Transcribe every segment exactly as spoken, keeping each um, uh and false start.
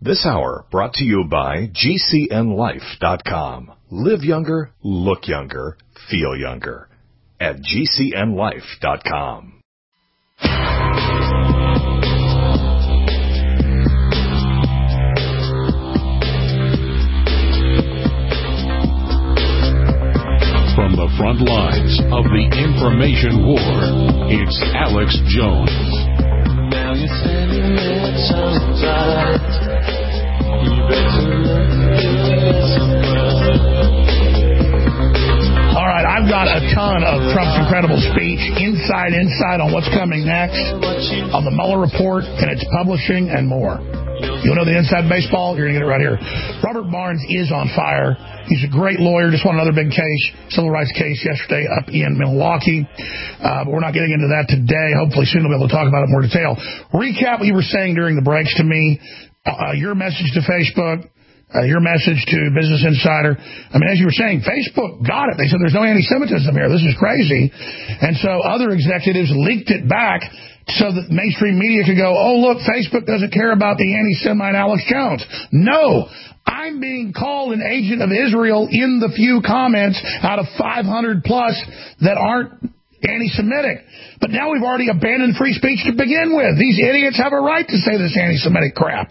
This hour brought to you by G C N life dot com. Live younger, look younger, feel younger at G C N life dot com. From the front lines of the information war, it's Alex Jones. Now you said you met somebody. You better look good somewhere. All right, I've got a ton of Trump's incredible speech, inside insight on what's coming next, on the Mueller report and its publishing and more. You know the inside baseball? You're going to get it right here. Robert Barnes is on fire. He's a great lawyer. Just won another big case, civil rights case yesterday up in Milwaukee. Uh, but we're not getting into that today. Hopefully soon we'll be able to talk about it in more detail. Recap what you were saying during the breaks to me. Uh, your message to Facebook, uh, your message to Business Insider. I mean, as you were saying, Facebook got it. They said there's no anti-Semitism here. This is crazy. And so other executives leaked it back so that mainstream media could go, oh, look, Facebook doesn't care about the anti-Semite Alex Jones. No, I'm being called an agent of Israel in the few comments out of five hundred plus that aren't anti-Semitic. But now we've already abandoned free speech to begin with. These idiots have a right to say this anti-Semitic crap.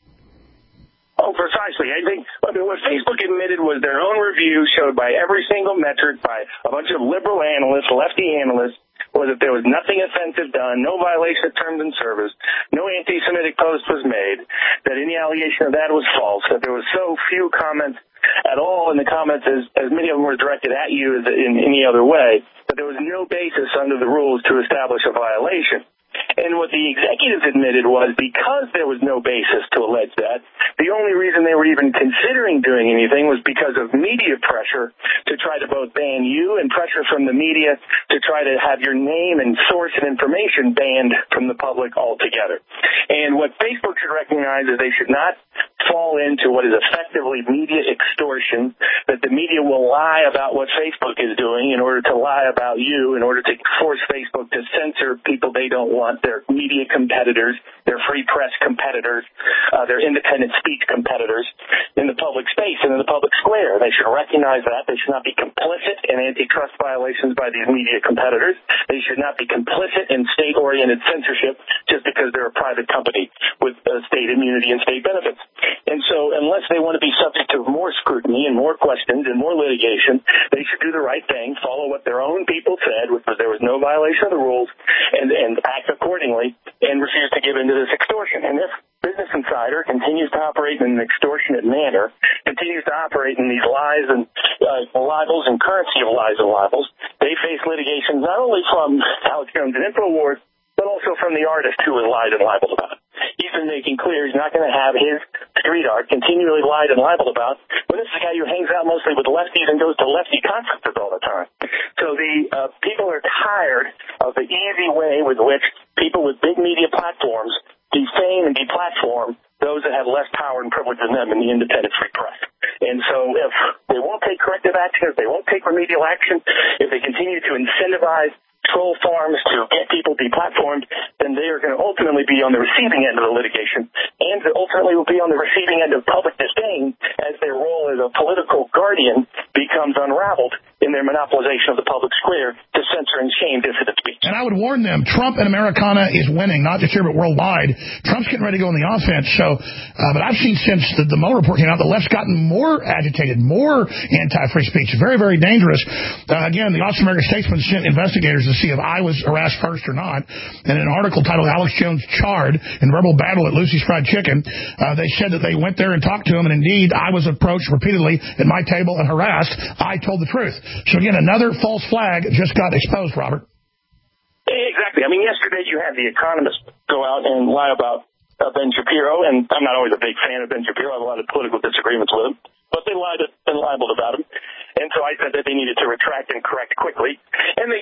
Oh, precisely. I think I mean, what Facebook admitted was their own review showed by every single metric by a bunch of liberal analysts, lefty analysts, was that there was nothing offensive done, no violation of terms and service, no anti-Semitic post was made, that any allegation of that was false, that there was so few comments at all in the comments, as, as many of them were directed at you as in any other way, that there was no basis under the rules to establish a violation. And what the executives admitted was because there was no basis to allege that, the only reason they were even considering doing anything was because of media pressure to try to both ban you and pressure from the media to try to have your name and source and information banned from the public altogether. And what Facebook should recognize is they should not fall into what is effectively media extortion, that the media will lie about what Facebook is doing in order to lie about you, in order to force Facebook to censor people they don't want, their media competitors, their free press competitors, uh, their independent speech competitors in the public space and in the public square. They should recognize that. They should not be complicit in antitrust violations by these media competitors. They should not be complicit in state-oriented censorship just because they're a private company with uh, state immunity and state benefits. And so unless they want to be subject to more scrutiny and more questions and more litigation, they should do the right thing, follow what their own people said, which was there was no violation of the rules, and, and act accordingly, and refuse to give in to this extortion. And if Business Insider continues to operate in an extortionate manner, continues to operate in these lies and uh, libels and currency of lies and libels, they face litigation not only from Alex Jones and InfoWars, but also from the artist who was lied and libeled about. He's been making clear he's not going to have his street art continually lied and libeled about, but this is a guy who hangs out mostly with lefties and goes to lefty conferences all the time. So the uh, people are tired of the easy way with which people with big media platforms defame and deplatform those that have less power and privilege than them in the independent free press. And so if they won't take corrective action, if they won't take remedial action, if they continue to incentivize troll farms to get people deplatformed, then they are going to ultimately be on the receiving end of the litigation, and ultimately will be on the receiving end of public disdain as their role as a political guardian becomes unraveled in their monopolization of the public square to censor and shame dissident speech. And I would warn them, Trump and Americana is winning, not just here but worldwide. Trump's getting ready to go on the offense. So, uh, but I've seen since the, the Mueller report came out, the left's gotten more agitated, more anti-free speech. Very, very dangerous. Uh, again, the Office of American Statesman sent investigators to see if I was harassed first or not. And in an article titled Alex Jones Charred in Verbal Battle at Lucy's Fried Chicken, uh, they said that they went there and talked to him, and indeed I was approached repeatedly at my table and harassed. I told the truth. So again, another false flag just got exposed, Robert. Exactly. I mean, yesterday you had The Economist go out and lie about uh, Ben Shapiro, and I'm not always a big fan of Ben Shapiro. I have a lot of political disagreements with him, but they lied and libeled about him. And so I said that they needed to retract and correct quickly, and they did.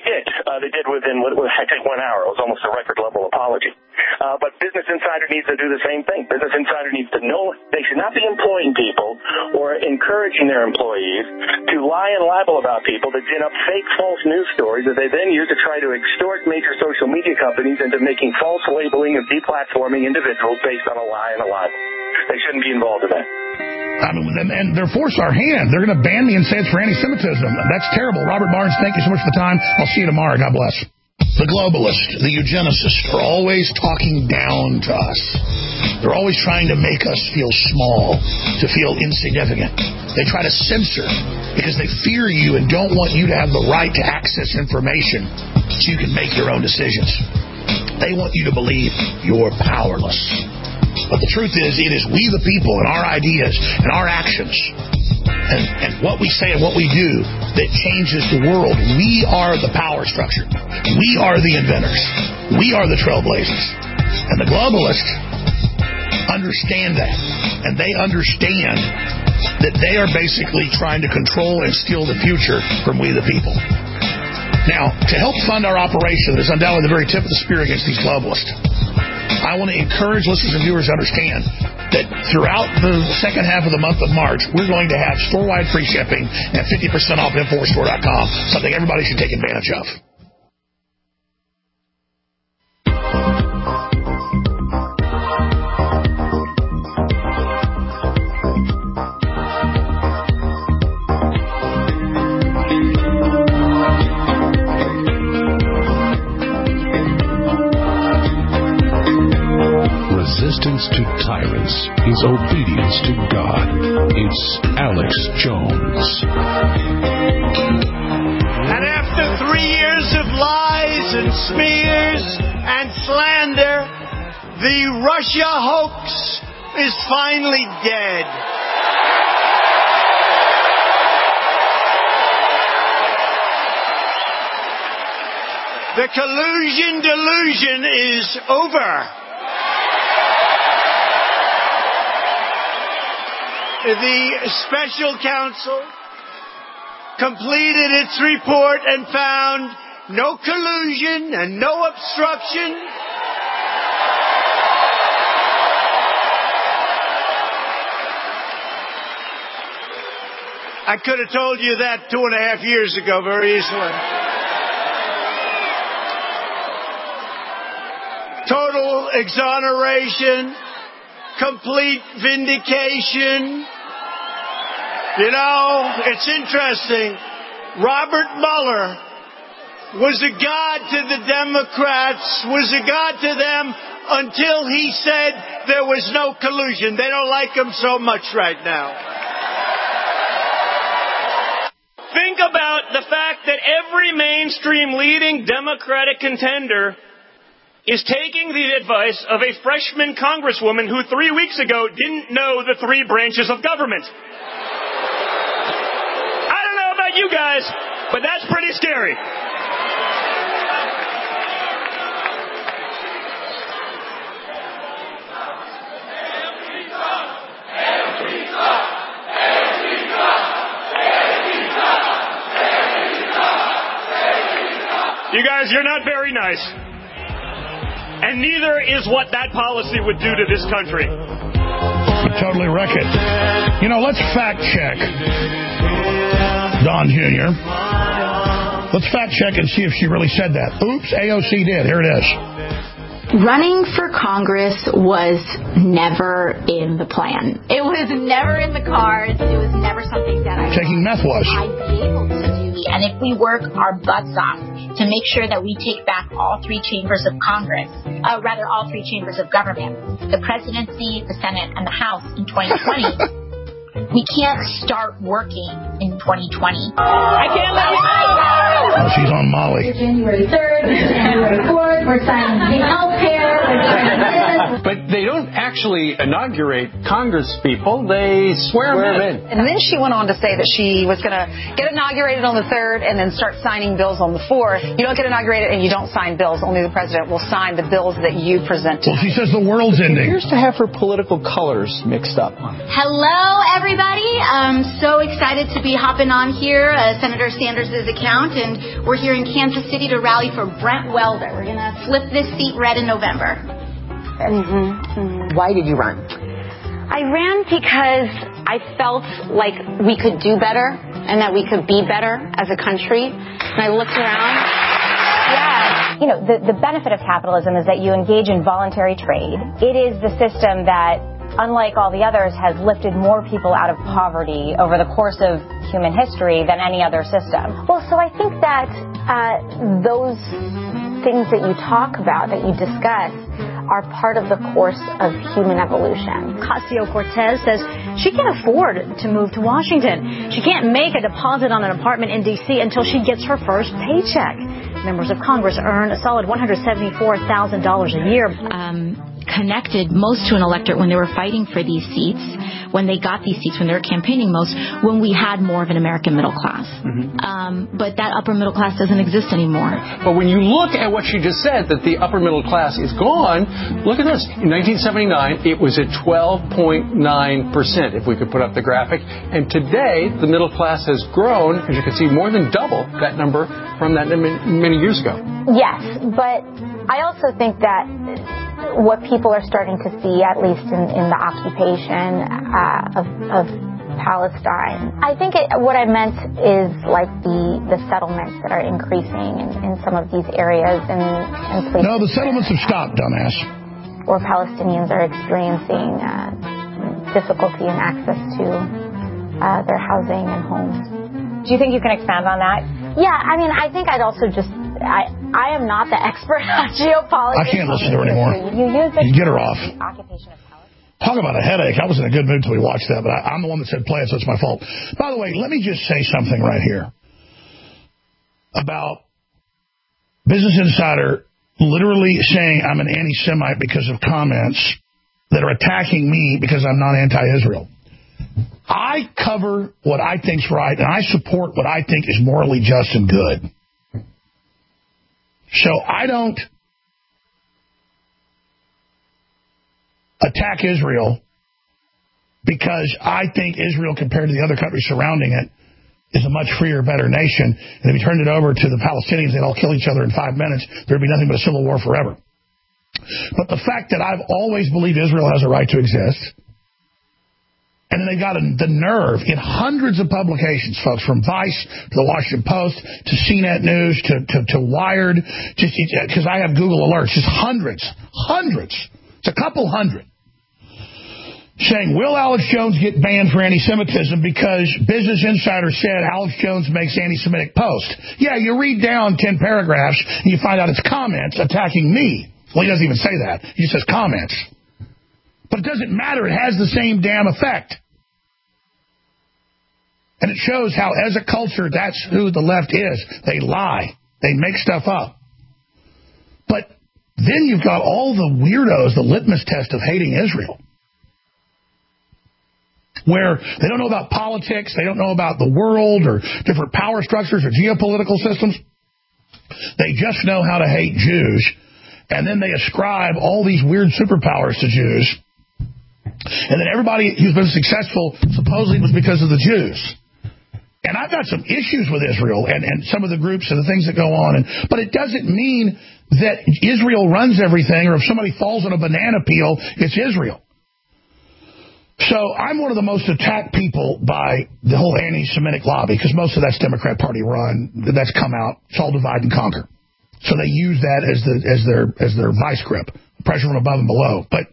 Uh, they did within, I think, one hour. It was almost a record-level apology. Uh, but Business Insider needs to do the same thing. Business Insider needs to know they should not be employing people or encouraging their employees to lie and libel about people, to gin up fake, false news stories that they then use to try to extort major social media companies into making false labeling and deplatforming individuals based on a lie and a libel. They shouldn't be involved in that. I mean, and they're force our hand. They're going to ban me and say it's for anti-Semitism. That's terrible. Robert Barnes, thank you so much for the time. I'll see you tomorrow. God bless. The globalists, the eugenicists, are always talking down to us. They're always trying to make us feel small, to feel insignificant. They try to censor because they fear you and don't want you to have the right to access information so you can make your own decisions. They want you to believe you're powerless. But the truth is, it is we the people and our ideas and our actions and, and what we say and what we do that changes the world. We are the power structure. We are the inventors. We are the trailblazers. And the globalists understand that. And they understand that they are basically trying to control and steal the future from we the people. Now, to help fund our operation, that is undoubtedly the very tip of the spear against these globalists, I want to encourage listeners and viewers to understand that throughout the second half of the month of March, we're going to have store-wide free shipping and fifty percent off Infowars Store dot com, something everybody should take advantage of. Resistance to tyrants is obedience to God. It's Alex Jones. And after three years of lies and smears and slander, the Russia hoax is finally dead. The collusion delusion is over. The special counsel completed its report and found no collusion and no obstruction. I could have told you that two and a half years ago very easily. Total exoneration. Complete vindication. You know, it's interesting. Robert Mueller was a god to the Democrats, was a god to them until he said there was no collusion. They don't like him so much right now. Think about the fact that every mainstream leading Democratic contender is taking the advice of a freshman congresswoman who three weeks ago didn't know the three branches of government. I don't know about you guys, but that's pretty scary. You guys, you're not very nice. And neither is what that policy would do to this country. You'd totally wreck it. You know, let's fact check Don Junior Let's fact check and see if she really said that. Oops, A O C did. Here it is. Running for Congress was never in the plan. It was never in the cards. It was never something that I Taking meth was. I'd be able to do. And if we work our butts off to make sure that we take back all three chambers of Congress, uh, rather all three chambers of government, the presidency, the Senate, and the House in twenty twenty, we can't start working in twenty twenty. I can't let you go! Oh, she's on Molly. January third, January fourth, we're silencing health care, we're doing this, But they don't actually inaugurate Congress people. They swear, swear them in. in. And then she went on to say that she was going to get inaugurated on the third and then start signing bills on the fourth. You don't get inaugurated and you don't sign bills. Only the president will sign the bills that you present to Well, she says the world's ending. She appears to have her political colors mixed up. Hello, everybody. I'm so excited to be hopping on here, uh, Senator Sanders' account, and we're here in Kansas City to rally for Brent Welder. We're going to flip this seat red in November. Mm-hmm. Mm-hmm. Why did you run? I ran because I felt like we could do better and that we could be better as a country. And I looked around. Yeah. You know, the, the benefit of capitalism is that you engage in voluntary trade. It is the system that, unlike all the others, has lifted more people out of poverty over the course of human history than any other system. Well, so I think that uh, those things that you talk about, that you discuss, are part of the course of human evolution. Ocasio-Cortez says she can't afford to move to Washington. She can't make a deposit on an apartment in D C until she gets her first paycheck. Members of Congress earn a solid one hundred seventy-four thousand dollars a year. Um, connected most to an electorate when they were fighting for these seats, when they got these seats, when they were campaigning most, when we had more of an American middle class. Mm-hmm. Um, but that upper middle class doesn't exist anymore. But when you look at what she just said, that the upper middle class is gone, look at this. In nineteen seventy-nine, it was at twelve point nine percent, if we could put up the graphic. And today, the middle class has grown, as you can see, more than double that number from that many years ago. Yes, but I also think that what people are starting to see, at least in, in the occupation uh, of, of Palestine, I think it, what I meant is like the, the settlements that are increasing in, in some of these areas and, and places. No, the settlements have stopped, dumbass. Where Palestinians are experiencing uh, difficulty in access to uh, their housing and homes. Do you think you can expand on that? Yeah, I mean, I think I'd also just, I I am not the expert on geopolitics. I can't listen to her anymore. You use it. You get her off. Occupation of Palestine. Talk about a headache. I was in a good mood until we watched that, but I, I'm the one that said play it, so it's my fault. By the way, let me just say something right here about Business Insider literally saying I'm an anti-Semite because of comments that are attacking me because I'm not anti-Israel. I cover what I think's right, and I support what I think is morally just and good. So I don't attack Israel because I think Israel, compared to the other countries surrounding it, is a much freer, better nation. And if you turned it over to the Palestinians, they'd all kill each other in five minutes. There'd be nothing but a civil war forever. But the fact that I've always believed Israel has a right to exist, and then they got the nerve in hundreds of publications, folks, from Vice to the Washington Post to C net News to, to, to Wired, just because I have Google alerts, just hundreds, hundreds, it's a couple hundred, saying, will Alex Jones get banned for anti-Semitism because Business Insider said Alex Jones makes anti-Semitic posts? Yeah, you read down ten paragraphs and you find out it's comments attacking me. Well, he doesn't even say that. He just says comments. But it doesn't matter. It has the same damn effect. And it shows how, as a culture, that's who the left is. They lie. They make stuff up. But then you've got all the weirdos, the litmus test of hating Israel, where they don't know about politics, they don't know about the world or different power structures or geopolitical systems. They just know how to hate Jews. And then they ascribe all these weird superpowers to Jews. And then everybody who's been successful supposedly was because of the Jews. And I've got some issues with Israel and, and some of the groups and the things that go on. And, but it doesn't mean that Israel runs everything, or if somebody falls on a banana peel, it's Israel. So I'm one of the most attacked people by the whole anti-Semitic lobby, because most of that's Democrat Party run. That's come out. It's all divide and conquer. So they use that as the as their as their vice grip, pressure from above and below. But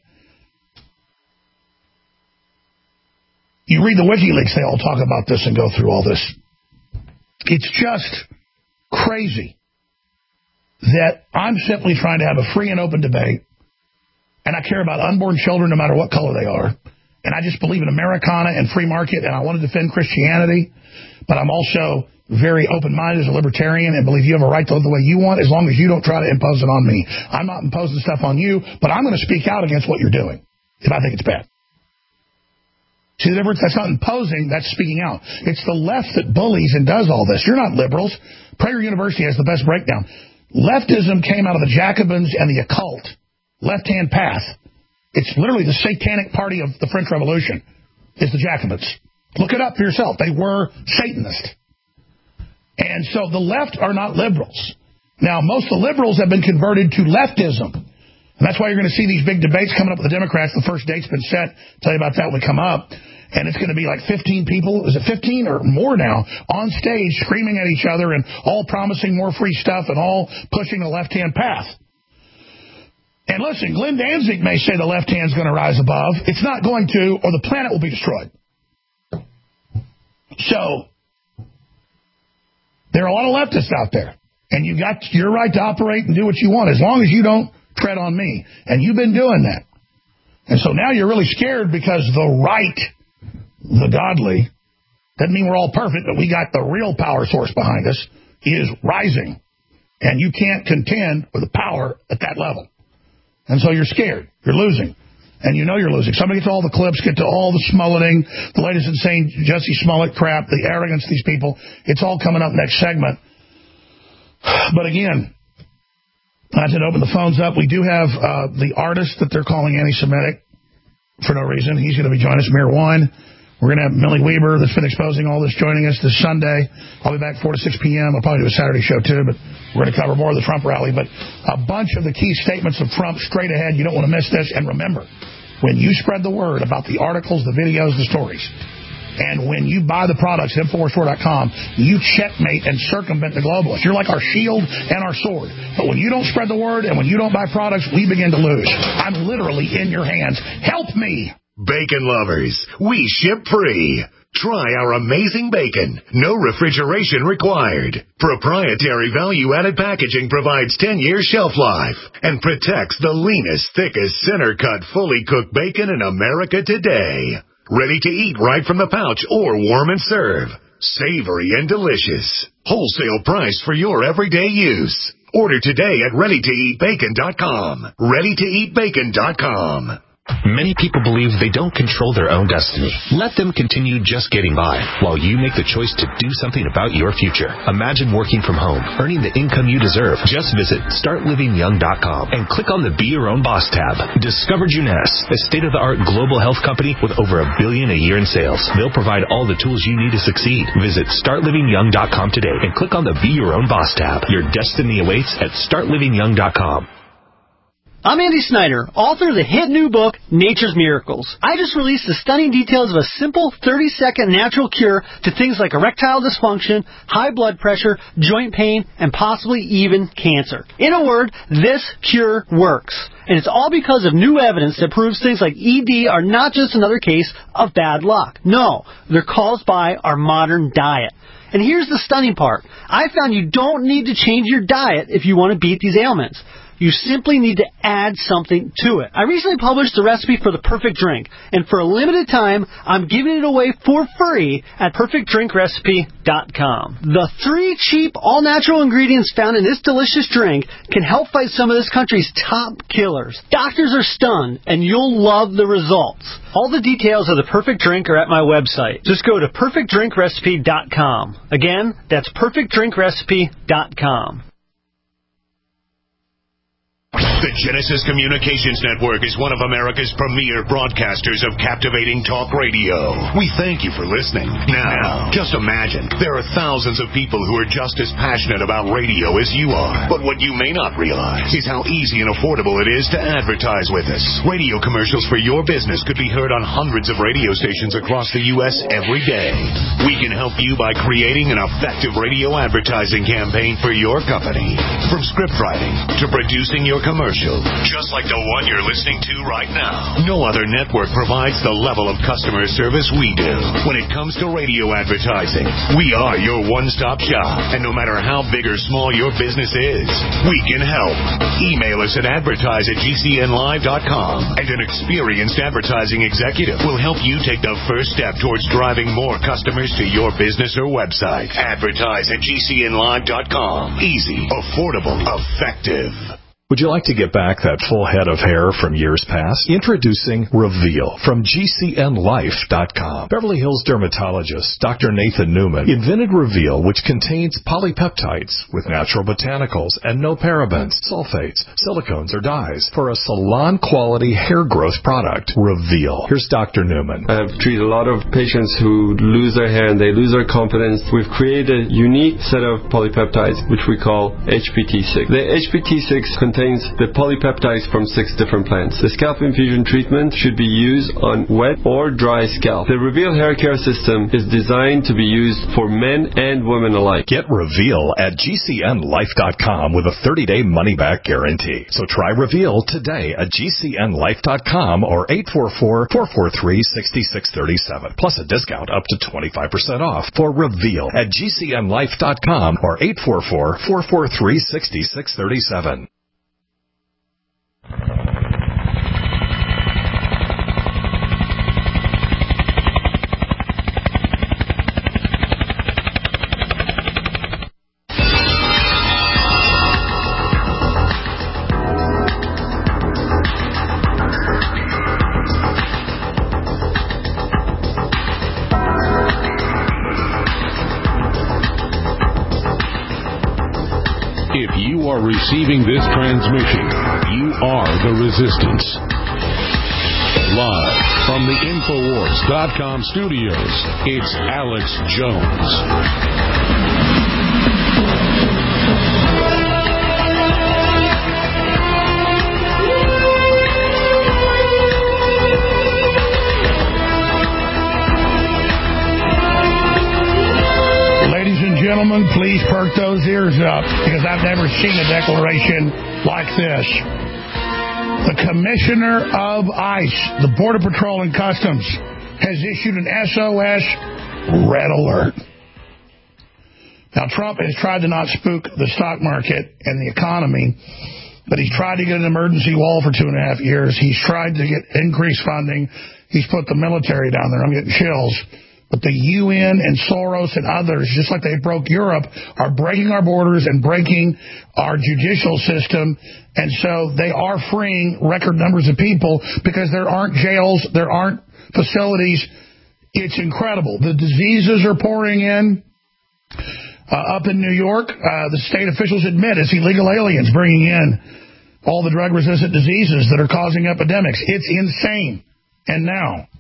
you read the WikiLeaks, they all talk about this and go through all this. It's just crazy that I'm simply trying to have a free and open debate, and I care about unborn children no matter what color they are, and I just believe in Americana and free market, and I want to defend Christianity, but I'm also very open-minded as a libertarian and believe you have a right to live the way you want as long as you don't try to impose it on me. I'm not imposing stuff on you, but I'm going to speak out against what you're doing if I think it's bad. See the difference? That's not imposing, that's speaking out. It's the left that bullies and does all this. You're not liberals. Prager University has the best breakdown. Leftism came out of the Jacobins and the occult. Left-hand path. It's literally the satanic party of the French Revolution, is the Jacobins. Look it up for yourself. They were Satanists. And so the left are not liberals. Now, most of the liberals have been converted to leftism. And that's why you're going to see these big debates coming up with the Democrats. The first date's been set. I'll tell you about that when we come up. And it's going to be like fifteen people, is it fifteen or more now, on stage screaming at each other and all promising more free stuff and all pushing the left-hand path. And listen, Glenn Danzig may say the left hand's going to rise above. It's not going to, or the planet will be destroyed. So, there are a lot of leftists out there. And you got your right to operate and do what you want, as long as you don't tread on me. And you've been doing that. And so now you're really scared because the right, the godly, doesn't mean we're all perfect, but we got the real power source behind us, is rising. And you can't contend with the power at that level. And so you're scared. You're losing. And you know you're losing. Somebody get to all the clips, get to all the Smolletting, the latest insane Jesse Smollett crap, the arrogance of these people. It's all coming up next segment. But again, I did open the phones up. We do have uh, the artist that they're calling anti-Semitic for no reason. He's going to be joining us, Mir One. We're going to have Millie Weber, that's been exposing all this, joining us this Sunday. I'll be back four to six p.m. I'll probably do a Saturday show, too, but we're going to cover more of the Trump rally. But a bunch of the key statements of Trump straight ahead. You don't want to miss this. And remember, when you spread the word about the articles, the videos, the stories, and when you buy the products at Infowars Store dot com, you checkmate and circumvent the globalists. You're like our shield and our sword. But when you don't spread the word and when you don't buy products, we begin to lose. I'm literally in your hands. Help me. Bacon lovers, we ship free. Try our amazing bacon. No refrigeration required. Proprietary value-added packaging provides ten years shelf life and protects the leanest, thickest, center-cut, fully cooked bacon in America today. Ready to eat right from the pouch or warm and serve. Savory and delicious. Wholesale price for your everyday use. Order today at ready to eat bacon dot com. ready to eat bacon dot com. Many people believe they don't control their own destiny. Let them continue just getting by while you make the choice to do something about your future. Imagine working from home, earning the income you deserve. Just visit start living young dot com and click on the Be Your Own Boss tab. Discover Juness, a state-of-the-art global health company with over a billion a year in sales. They'll provide all the tools you need to succeed. Visit start living young dot com today and click on the Be Your Own Boss tab. Your destiny awaits at start living young dot com. I'm Andy Snyder, author of the hit new book, Nature's Miracles. I just released the stunning details of a simple thirty-second natural cure to things like erectile dysfunction, high blood pressure, joint pain, and possibly even cancer. In a word, this cure works. And it's all because of new evidence that proves things like E D are not just another case of bad luck. No, they're caused by our modern diet. And here's the stunning part. I found you don't need to change your diet if you want to beat these ailments. You simply need to add something to it. I recently published the recipe for the perfect drink, and for a limited time, I'm giving it away for free at perfect drink recipe dot com. The three cheap, all-natural ingredients found in this delicious drink can help fight some of this country's top killers. Doctors are stunned, and you'll love the results. All the details of the perfect drink are at my website. Just go to perfect drink recipe dot com. Again, that's perfect drink recipe dot com. The Genesis Communications Network is one of America's premier broadcasters of captivating talk radio. We thank you for listening. Now, just imagine, there are thousands of people who are just as passionate about radio as you are. But what you may not realize is how easy and affordable it is to advertise with us. Radio commercials for your business could be heard on hundreds of radio stations across the U S every day. We can help you by creating an effective radio advertising campaign for your company. From script writing to producing your commercials, commercial, just like the one you're listening to right now. No other network provides the level of customer service we do. When it comes to radio advertising, we are your one-stop shop. And no matter how big or small your business is, we can help. Email us at advertise at g c n live dot com, and an experienced advertising executive will help you take the first step towards driving more customers to your business or website. Advertise at g c n live dot com. Easy, affordable, effective. Would you like to get back that full head of hair from years past? Introducing Reveal from g c n life dot com. Beverly Hills dermatologist Doctor Nathan Newman invented Reveal, which contains polypeptides with natural botanicals and no parabens, sulfates, silicones, or dyes for a salon-quality hair growth product. Reveal. Here's Doctor Newman. I've treated a lot of patients who lose their hair and they lose their confidence. We've created a unique set of polypeptides, which we call H P T six. The H P T six contains contains the polypeptides from six different plants. The scalp infusion treatment should be used on wet or dry scalp. The Reveal hair care system is designed to be used for men and women alike. Get Reveal at g c n life dot com with a thirty-day money-back guarantee. So try Reveal today at g c n life dot com or eight four four, four four three, six six three seven, plus a discount up to twenty-five percent off for Reveal at g c n life dot com or eight four four, four four three, six six three seven. If you are receiving this transmission, you are the resistance. Live from the Infowars dot com studios, it's Alex Jones. Ladies and gentlemen, please perk those ears up, because I've never seen a declaration like this. The Commissioner of ICE, the Border Patrol and Customs, has issued an S O S red alert. Now, Trump has tried to not spook the stock market and the economy, but he's tried to get an emergency wall for two and a half years. He's tried to get increased funding. He's put the military down there. I'm getting chills. But the U N and Soros and others, just like they broke Europe, are breaking our borders and breaking our judicial system. And so they are freeing record numbers of people because there aren't jails, there aren't facilities. It's incredible. The diseases are pouring in. Uh, up in New York, uh, the state officials admit it's illegal aliens bringing in all the drug-resistant diseases that are causing epidemics. It's insane. And now,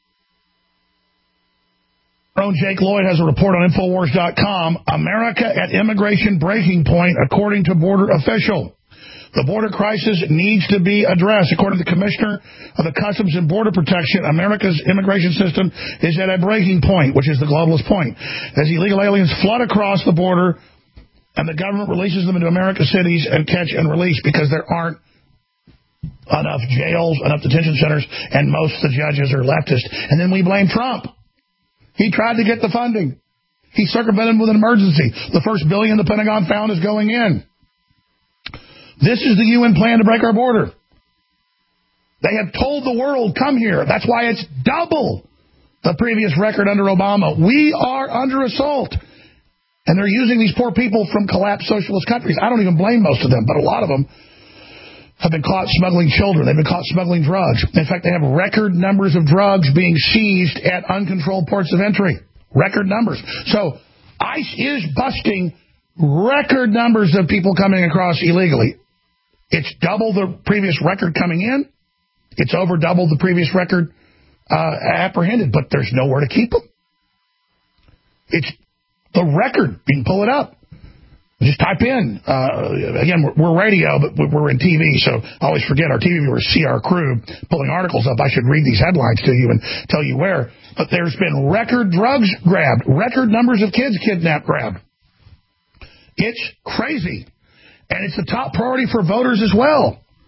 our own Jake Lloyd has a report on Infowars dot com. America at immigration breaking point, according to border official. The border crisis needs to be addressed. According to the Commissioner of the Customs and Border Protection, America's immigration system is at a breaking point, which is the globalist point. As illegal aliens flood across the border and the government releases them into America's cities and catch and release because there aren't enough jails, enough detention centers, and most of the judges are leftist. And then we blame Trump. He tried to get the funding. He circumvented with an emergency. The first billion the Pentagon found is going in. This is the U N plan to break our border. They have told the world, come here. That's why it's double the previous record under Obama. We are under assault. And they're using these poor people from collapsed socialist countries. I don't even blame most of them, but a lot of them have been caught smuggling children. They've been caught smuggling drugs. In fact, they have record numbers of drugs being seized at uncontrolled ports of entry. Record numbers. So ICE is busting record numbers of people coming across illegally. It's double the previous record coming in. It's over double the previous record uh, apprehended, but there's nowhere to keep them. It's the record. You can pull it up. Just type in. Uh, again, we're, we're radio, but we're in T V, so I always forget our T V viewers see our crew pulling articles up. I should read these headlines to you and tell you where. But there's been record drugs grabbed, record numbers of kids kidnapped, grabbed. It's crazy. And it's the top priority for voters as well.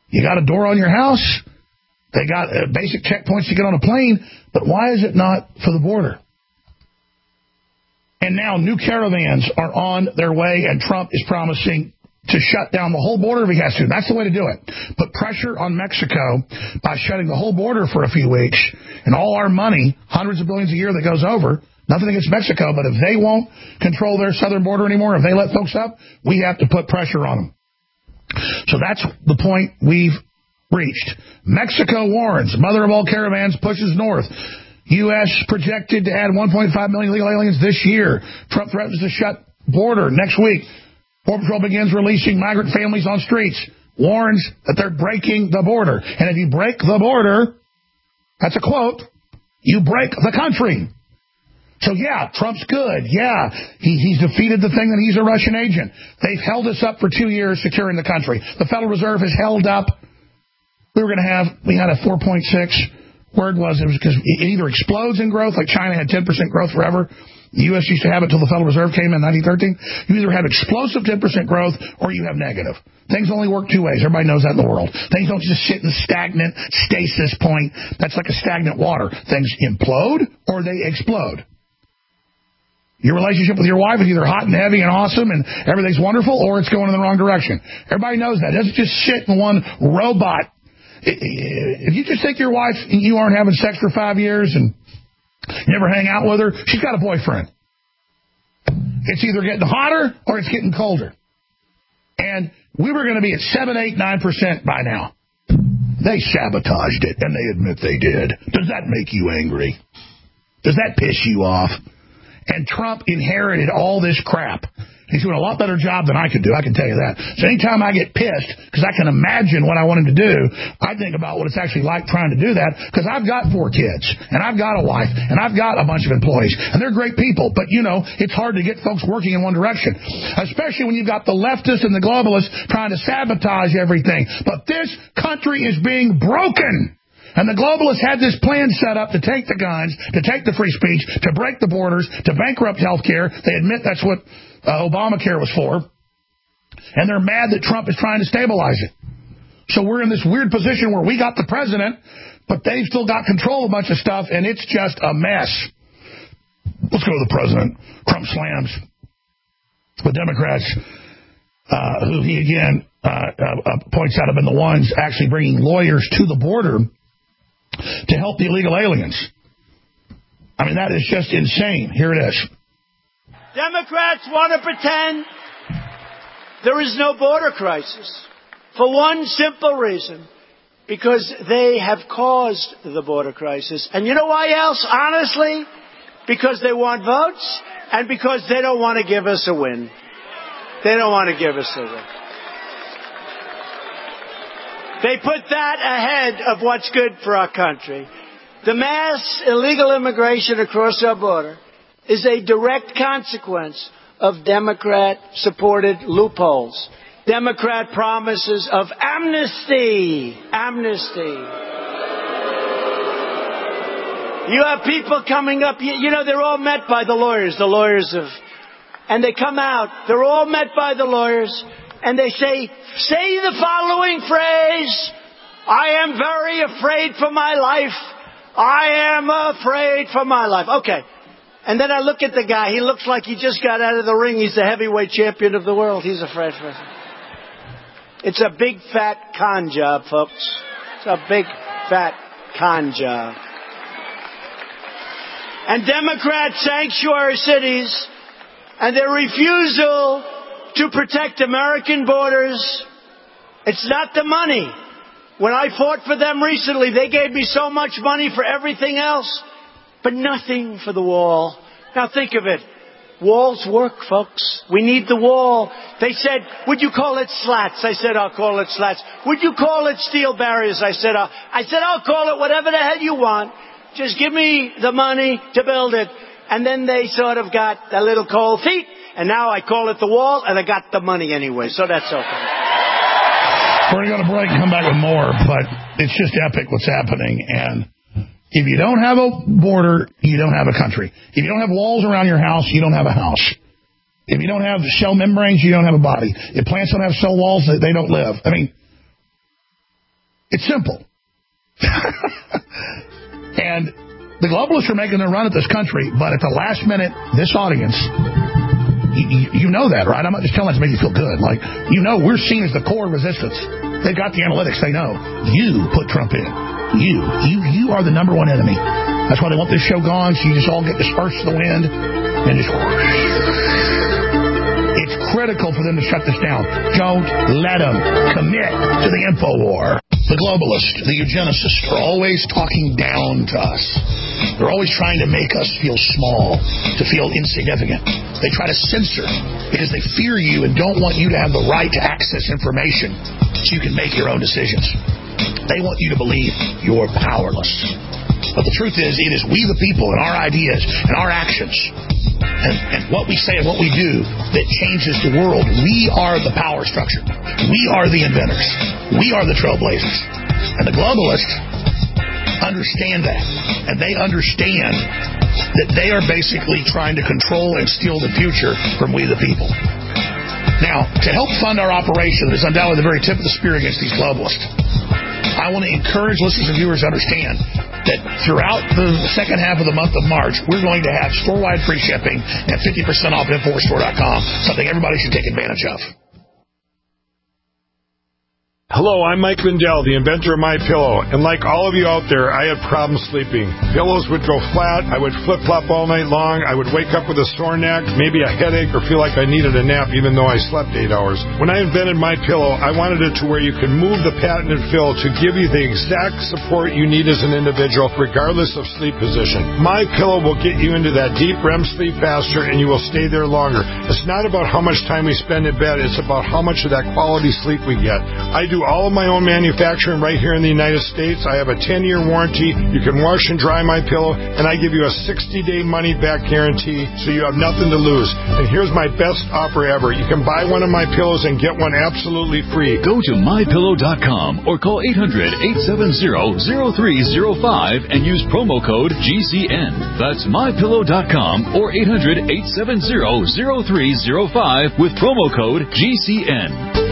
You got a door on your house. They got uh, basic checkpoints to get on a plane. But why is it not for the border? And now new caravans are on their way, and Trump is promising to shut down the whole border if he has to. That's the way to do it. Put pressure on Mexico by shutting the whole border for a few weeks, and all our money, hundreds of billions a year that goes over, nothing against Mexico, but if they won't control their southern border anymore, if they let folks up, we have to put pressure on them. So that's the point we've reached. Mexico warns, mother of all caravans pushes north. U S projected to add one point five million illegal aliens this year. Trump threatens to shut border next week. Border Patrol begins releasing migrant families on streets. Warns that they're breaking the border. And if you break the border, that's a quote, you break the country. So, yeah, Trump's good. Yeah, he, he's defeated the thing that he's a Russian agent. They've held us up for two years securing the country. The Federal Reserve has held up. We were going to have, we had a four point six. Word was it was because it either explodes in growth, like China had ten percent growth forever. The U S used to have it until the Federal Reserve came in nineteen thirteen. You either have explosive ten percent growth or you have negative. Things only work two ways. Everybody knows that in the world. Things don't just sit in stagnant stasis point. That's like a stagnant water. Things implode or they explode. Your relationship with your wife is either hot and heavy and awesome and everything's wonderful, or it's going in the wrong direction. Everybody knows that. It doesn't just sit in one robot. If you just take your wife and you aren't having sex for five years and you never hang out with her, she's got a boyfriend. It's either getting hotter or it's getting colder. And we were going to be at seven, eight, nine percent by now. They sabotaged it, and they admit they did. Does that make you angry? Does that piss you off? And Trump inherited all this crap. He's doing a lot better job than I could do, I can tell you that. So anytime I get pissed, because I can imagine what I want him to do, I think about what it's actually like trying to do that, because I've got four kids, and I've got a wife, and I've got a bunch of employees, and they're great people, but, you know, it's hard to get folks working in one direction, especially when you've got the leftists and the globalists trying to sabotage everything. But this country is being broken. And the globalists had this plan set up to take the guns, to take the free speech, to break the borders, to bankrupt health care. They admit that's what uh, Obamacare was for. And they're mad that Trump is trying to stabilize it. So we're in this weird position where we got the president, but they've still got control of a bunch of stuff, and it's just a mess. Let's go to the president. Trump slams the Democrats, uh, who he again uh, uh, points out have been the ones actually bringing lawyers to the border to help the illegal aliens. I mean, that is just insane. Here it is. Democrats want to pretend there is no border crisis for one simple reason, because they have caused the border crisis. And you know why else, honestly? Because they want votes and because they don't want to give us a win. They don't want to give us a win. They put that ahead of what's good for our country. The mass illegal immigration across our border is a direct consequence of Democrat-supported loopholes. Democrat promises of amnesty. Amnesty. You have people coming up, you, you know, they're all met by the lawyers, the lawyers of, and they come out, they're all met by the lawyers, and they say, say the following phrase, I am very afraid for my life. I am afraid for my life. Okay. And then I look at the guy. He looks like he just got out of the ring. He's the heavyweight champion of the world. He's afraid for it. It's a big, fat con job, folks. It's a big, fat con job. And Democrat sanctuary cities and their refusal to protect American borders, it's not the money. When I fought for them recently, they gave me so much money for everything else, but nothing for the wall. Now think of it. Walls work, folks. We need the wall. They said, would you call it slats? I said, I'll call it slats. Would you call it steel barriers? I said, I'll, I said, I'll call it whatever the hell you want. Just give me the money to build it. And then they sort of got a little cold feet. And now I call it the wall, and I got the money anyway. So that's okay. We're going to go to break and come back with more, but it's just epic what's happening. And if you don't have a border, you don't have a country. If you don't have walls around your house, you don't have a house. If you don't have cell membranes, you don't have a body. If plants don't have cell walls, they don't live. I mean, It's simple. And the globalists are making their run at this country, but at the last minute, this audience, you, you know that, right? I'm not just telling that to make you feel good. Like, you know, we're seen as the core resistance. They've got the analytics. They know. You put Trump in. You. You you are the number one enemy. That's why they want this show gone, so you just all get dispersed to the wind and just... It's critical for them to shut this down. Don't let them commit to the info war. The globalists, the eugenicists, are always talking down to us. They're always trying to make us feel small, to feel insignificant. They try to censor because they fear you and don't want you to have the right to access information so you can make your own decisions. They want you to believe you're powerless. But the truth is, it is we the people and our ideas and our actions and, and what we say and what we do that changes the world. We are the power structure. We are the inventors. We are the trailblazers. And the globalists understand that. And they understand that they are basically trying to control and steal the future from we the people. Now, to help fund our operation that is undoubtedly the very tip of the spear against these globalists, I want to encourage listeners and viewers to understand that throughout the second half of the month of March, we're going to have store-wide free shipping and fifty percent off infowars store dot com, something everybody should take advantage of. Hello, I'm Mike Lindell, the inventor of MyPillow, and like all of you out there, I had problems sleeping. Pillows would go flat, I would flip-flop all night long, I would wake up with a sore neck, maybe a headache, or feel like I needed a nap even though I slept eight hours. When I invented MyPillow, I wanted it to where you can move the patented fill to give you the exact support you need as an individual, regardless of sleep position. MyPillow will get you into that deep R E M sleep faster, and you will stay there longer. It's not about how much time we spend in bed, it's about how much of that quality sleep we get. I do all of my own manufacturing right here in the United States. I have a ten-year warranty. You can wash and dry my pillow, and I give you a sixty-day money-back guarantee, so you have nothing to lose. And here's my best offer ever. You can buy one of my pillows and get one absolutely free. Go to my pillow dot com or call eight hundred, eight seven zero, zero three zero five and use promo code G C N. That's my pillow dot com or eight hundred, eight seven zero, zero three zero five with promo code G C N.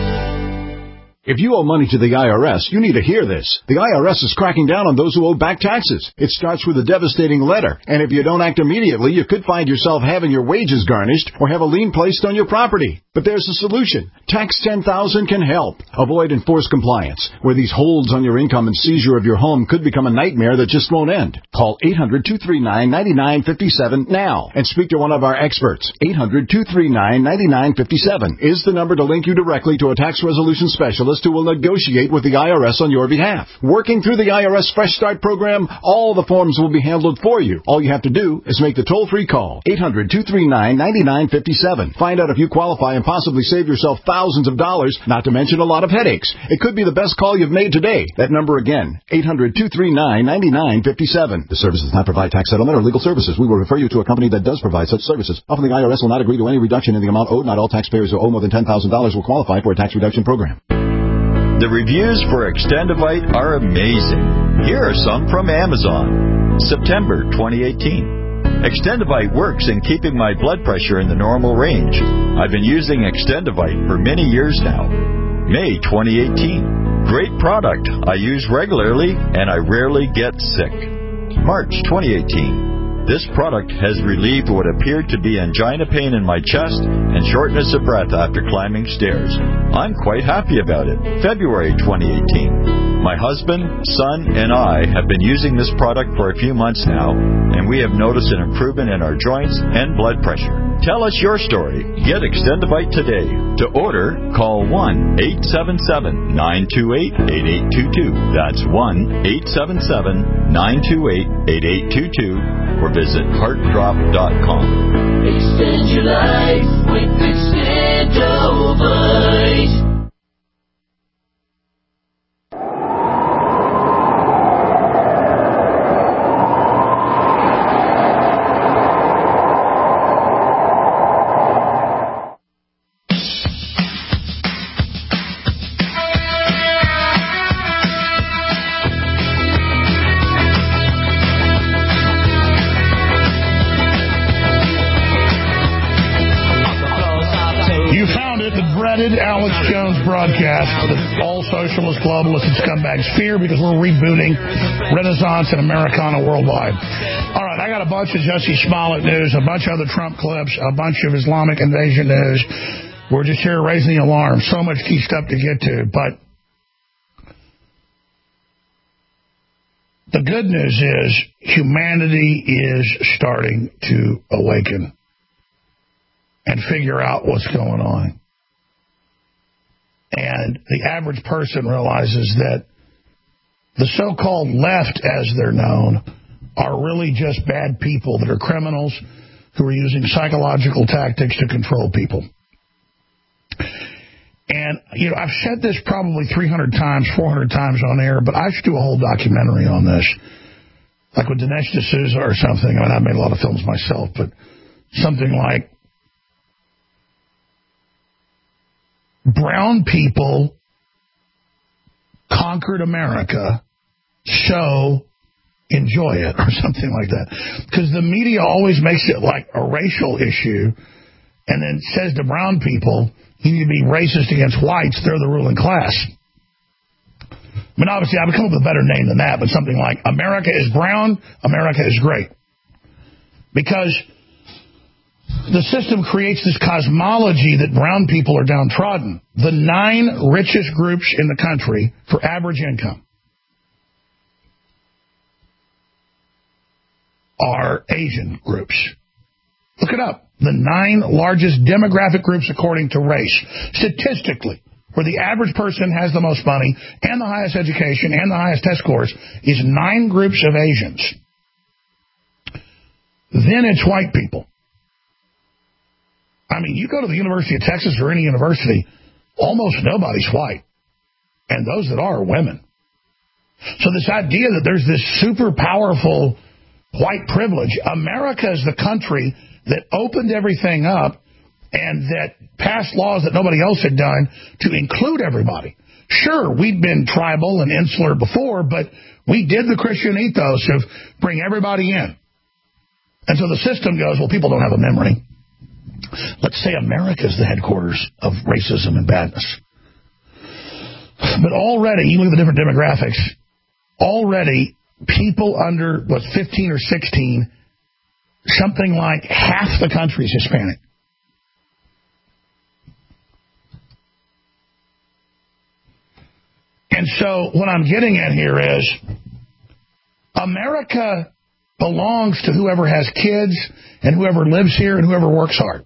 If you owe money to the I R S, you need to hear this. The I R S is cracking down on those who owe back taxes. It starts with a devastating letter, and if you don't act immediately, you could find yourself having your wages garnished or have a lien placed on your property. But there's a solution. Tax ten thousand can help. Avoid enforced compliance, where these holds on your income and seizure of your home could become a nightmare that just won't end. Call eight hundred, two three nine, nine nine five seven now and speak to one of our experts. eight hundred, two three nine, nine nine five seven is the number to link you directly to a tax resolution specialist who will negotiate with the I R S on your behalf. Working through the I R S Fresh Start program, all the forms will be handled for you. All you have to do is make the toll-free call. eight hundred, two three nine, nine nine five seven. Find out if you qualify and possibly save yourself thousands of dollars, not to mention a lot of headaches. It could be the best call you've made today. That number again, eight hundred, two three nine, nine nine five seven. The service does not provide tax settlement or legal services. We will refer you to a company that does provide such services. Often the I R S will not agree to any reduction in the amount owed. Not all taxpayers who owe more than ten thousand dollars will qualify for a tax reduction program. The reviews for Extendivite are amazing. Here are some from Amazon. September twenty eighteen. Extendivite works in keeping my blood pressure in the normal range. I've been using Extendivite for many years now. May twenty eighteen. Great product. I use regularly and I rarely get sick. March twenty eighteen. This product has relieved what appeared to be angina pain in my chest and shortness of breath after climbing stairs. I'm quite happy about it. February twenty eighteen. My husband, son, and I have been using this product for a few months now, and we have noticed an improvement in our joints and blood pressure. Tell us your story. Get Extendivite today. To order, call one eight seven seven, nine two eight, eight eight two two. That's one eight seven seven, nine two eight, eight eight two two. Or visit heart drop dot com. Extend your life with Extendivite. dreaded Alex Jones broadcast that all socialist, globalists, and scumbags fear because we're rebooting Renaissance and Americana worldwide. All right, I got a bunch of Jussie Smollett news, a bunch of other Trump clips, a bunch of Islamic invasion news. We're just here raising the alarm. So much key stuff to get to, but the good news is humanity is starting to awaken and figure out what's going on. And the average person realizes that the so-called left, as they're known, are really just bad people that are criminals who are using psychological tactics to control people. And, you know, I've said this probably three hundred times, four hundred times on air, but I should do a whole documentary on this. Like with Dinesh D'Souza or something. I mean, I've made a lot of films myself, but something like brown people conquered America, so enjoy it, or something like that. Because the media always makes it like a racial issue and then says to brown people, you need to be racist against whites, they're the ruling class. I mean, obviously, I would come up with a better name than that, but something like America is brown, America is great. Because the system creates this cosmology that brown people are downtrodden. The nine richest groups in the country for average income are Asian groups. Look it up. The nine largest demographic groups according to race, statistically, where the average person has the most money and the highest education and the highest test scores, is nine groups of Asians. Then it's white people. I mean, you go to the University of Texas or any university, almost nobody's white. And those that are are women. So this idea that there's this super powerful white privilege, America is the country that opened everything up and that passed laws that nobody else had done to include everybody. Sure, we'd been tribal and insular before, but we did the Christian ethos of bring everybody in. And so the system goes, well, people don't have a memory. Let's say America is the headquarters of racism and badness. But already, you look at the different demographics, already people under, what, fifteen or sixteen, something like half the country is Hispanic. And so what I'm getting at here is America belongs to whoever has kids and whoever lives here and whoever works hard.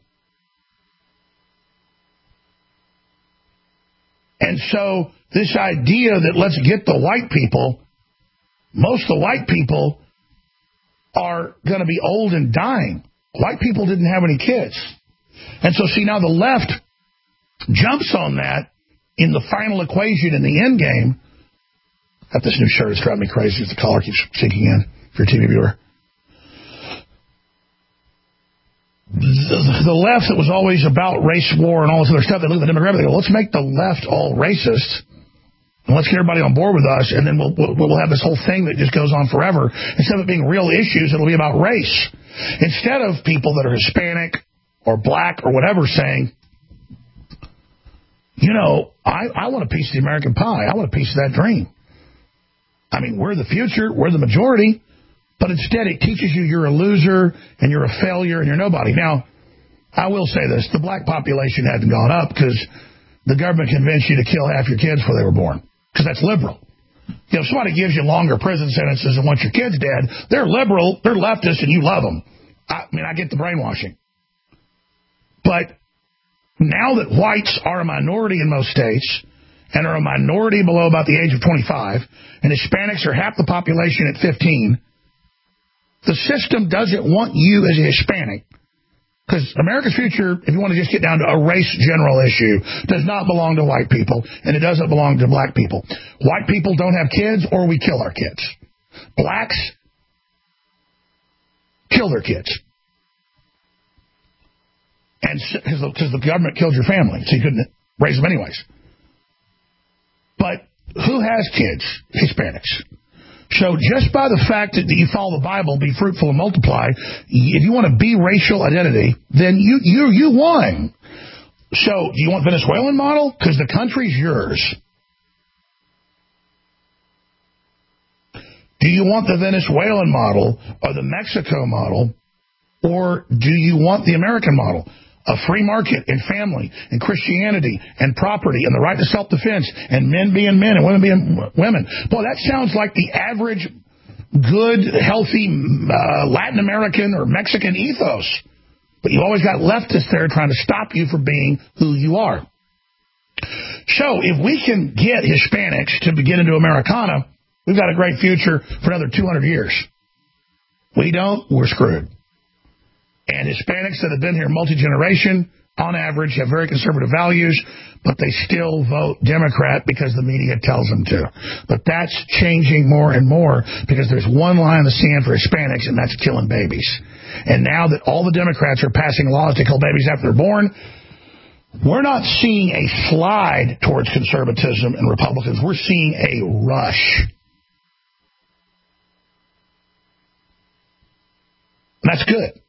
And so this idea that let's get the white people, most of the white people are going to be old and dying. White people didn't have any kids. And so, see, now the left jumps on that in the final equation in the end game. Got this new shirt. It's driving me crazy as the collar keeps sinking in for your T V viewer. The, the left that was always about race war and all this other stuff, they look at the demographic, they go, let's make the left all racist. And let's get everybody on board with us, and then we'll, we'll, we'll have this whole thing that just goes on forever. Instead of it being real issues, it'll be about race. Instead of people that are Hispanic or black or whatever saying, you know, I, I want a piece of the American pie. I want a piece of that dream. I mean, we're the future. We're the majority. But instead, it teaches you you're a loser and you're a failure and you're nobody. Now, I will say this. The black population hasn't gone up because the government convinced you to kill half your kids before they were born. Because that's liberal. You know, if somebody gives you longer prison sentences and wants your kids dead, they're liberal, they're leftist, and you love them. I mean, I get the brainwashing. But now that whites are a minority in most states and are a minority below about the age of twenty-five, and Hispanics are half the population at fifteen, the system doesn't want you as a Hispanic. Because America's future, if you want to just get down to a race general issue, does not belong to white people, and it doesn't belong to black people. White people don't have kids, or we kill our kids. Blacks kill their kids. And because the government killed your family, so you couldn't raise them anyways. But who has kids? Hispanics. So just by the fact that you follow the Bible, be fruitful and multiply, if you want to be racial identity, then you you you won. So, do you want Venezuelan model? Because the country's yours. Do you want the Venezuelan model or the Mexico model, or do you want the American model? A free market and family and Christianity and property and the right to self-defense and men being men and women being women. Boy, that sounds like the average good, healthy uh, Latin American or Mexican ethos. But you always got leftists there trying to stop you from being who you are. So if we can get Hispanics to get into Americana, we've got a great future for another two hundred years. We don't, we're screwed. And Hispanics that have been here multi-generation, on average, have very conservative values, but they still vote Democrat because the media tells them to. But that's changing more and more because there's one line in the sand for Hispanics, and that's killing babies. And now that all the Democrats are passing laws to kill babies after they're born, we're not seeing a slide towards conservatism and Republicans. We're seeing a rush. And that's good.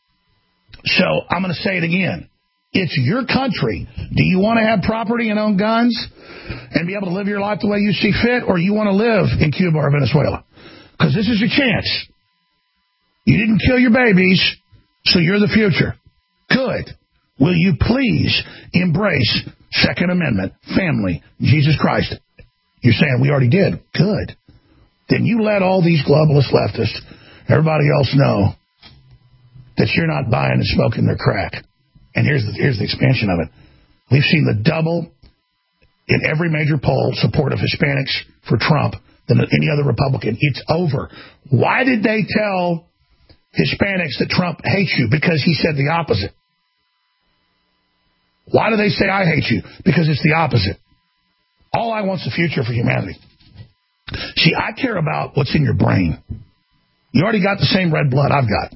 So I'm going to say it again. It's your country. Do you want to have property and own guns and be able to live your life the way you see fit, or you want to live in Cuba or Venezuela? Because this is your chance. You didn't kill your babies, so you're the future. Good. Will you please embrace Second Amendment, family, Jesus Christ? You're saying we already did. Good. Then you let all these globalist leftists, everybody else know that you're not buying and smoking their crack. And here's the, here's the expansion of it. We've seen the double in every major poll support of Hispanics for Trump than any other Republican. It's over. Why did they tell Hispanics that Trump hates you? Because he said the opposite. Why do they say I hate you? Because it's the opposite. All I want is the future for humanity. See, I care about what's in your brain. You already got the same red blood I've got.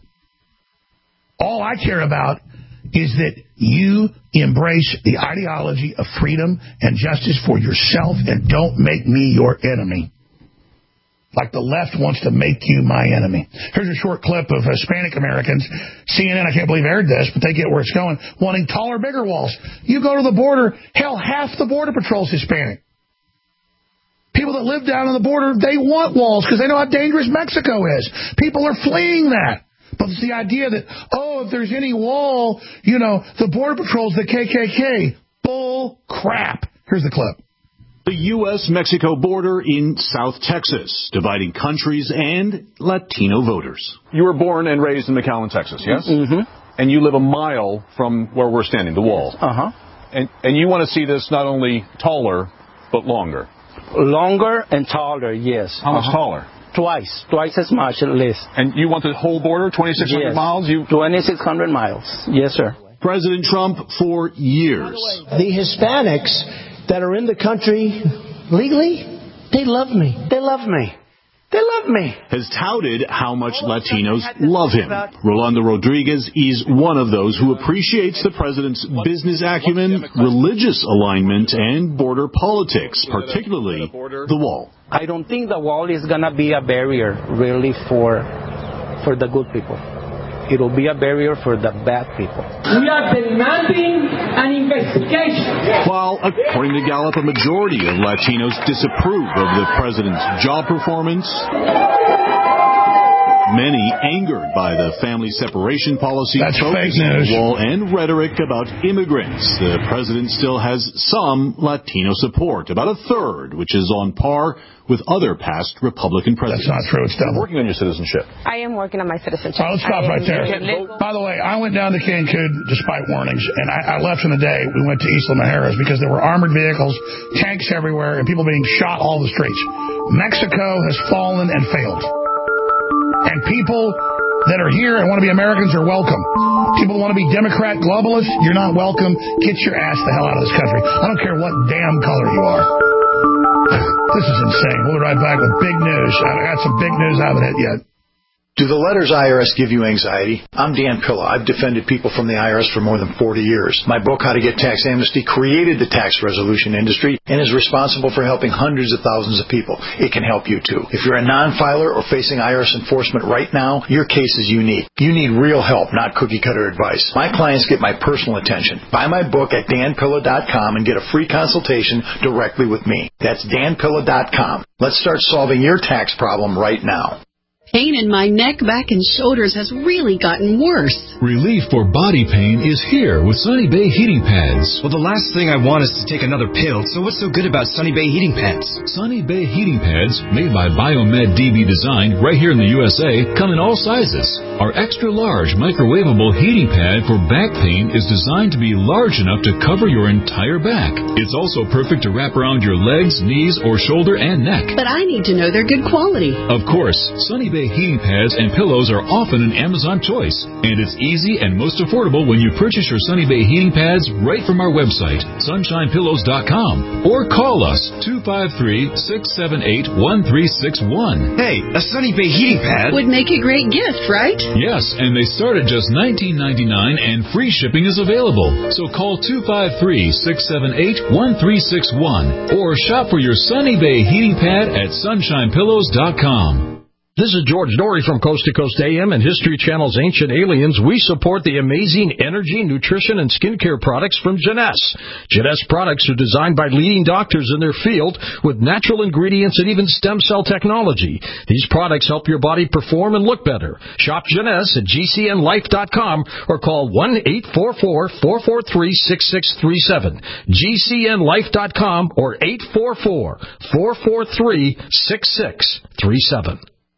All I care about is that you embrace the ideology of freedom and justice for yourself and don't make me your enemy. Like the left wants to make you my enemy. Here's a short clip of Hispanic Americans. C N N, I can't believe aired this, but they get where it's going, wanting taller, bigger walls. You go to the border, hell, half the Border Patrol's Hispanic. People that live down on the border, they want walls because they know how dangerous Mexico is. People are fleeing that. But it's the idea that, oh, if there's any wall, you know, the Border Patrol's the K K K. Bull crap. Here's the clip. The U S Mexico border in South Texas, dividing countries and Latino voters. You were born and raised in McAllen, Texas, yes? Mm-hmm. And you live a mile from where we're standing, the wall. Uh-huh. And, and you want to see this not only taller, but longer. Longer and taller, yes. How much uh-huh. taller? Twice. Twice as much at least. And you want the whole border, twenty-six hundred yes. miles? You twenty-six hundred miles. Yes, sir. President Trump, for years. The Hispanics that are in the country legally, they love me. They love me. They love me. Has touted how much Latinos love him. Rolando Rodriguez is one of those who appreciates the president's business acumen, religious alignment, and border politics, particularly the wall. I don't think the wall is going to be a barrier, really, for for the good people. It'll be a barrier for the bad people. We are demanding an investigation. While, according to Gallup, a majority of Latinos disapprove of the president's job performance, many angered by the family separation policy, That's fake focus on news. the wall, and rhetoric about immigrants. The president still has some Latino support, about a third, which is on par with other past Republican presidents. That's not true. It's double. Working on your citizenship. I am working on my citizenship. All right, let's stop right there. By the way, I went down to Cancun despite warnings, and I, I left in the day. We went to Isla Mujeres because there were armored vehicles, tanks everywhere, and people being shot all the streets. Mexico has fallen and failed. And people that are here and want to be Americans are welcome. People that want to be Democrat globalists, you're not welcome. Get your ass the hell out of this country. I don't care what damn color you are. This is insane. We'll be right back with big news. I got some big news I haven't hit yet. Do the letters I R S give you anxiety? I'm Dan Pilla. I've defended people from the I R S for more than forty years. My book, How to Get Tax Amnesty, created the tax resolution industry and is responsible for helping hundreds of thousands of people. It can help you too. If you're a non-filer or facing I R S enforcement right now, your case is unique. You need real help, not cookie-cutter advice. My clients get my personal attention. Buy my book at dan pilla dot com and get a free consultation directly with me. That's dan pilla dot com. Let's start solving your tax problem right now. Pain in my neck, back, and shoulders has really gotten worse. Relief for body pain is here with Sunny Bay heating pads. Well, the last thing I want is to take another pill, so what's so good about Sunny Bay heating pads? Sunny Bay heating pads, made by Biomed D B Design right here in the U S A, come in all sizes. Our extra large microwavable heating pad for back pain is designed to be large enough to cover your entire back. It's also perfect to wrap around your legs, knees, or shoulder and neck. But I need to know they're good quality. Of course, Sunny Bay heating pads and pillows are often an Amazon choice, and it's easy and most affordable when you purchase your Sunny Bay heating pads right from our website, sunshine pillows dot com, or call us two five three, six seven eight, one three six one. Hey, a Sunny Bay heating pad would make a great gift, right? Yes, and they start at just nineteen ninety-nine and free shipping is available. So call two five three, six seven eight, one three six one or shop for your Sunny Bay heating pad at sunshine pillows dot com. This is George Dory from Coast to Coast A M and History Channel's Ancient Aliens. We support the amazing energy, nutrition, and skincare products from Jeunesse. Jeunesse products are designed by leading doctors in their field with natural ingredients and even stem cell technology. These products help your body perform and look better. Shop Jeunesse at G C N life dot com or call one eight four four, four four three, six six three seven. G C N life dot com or eight four four, four four three, six six three seven.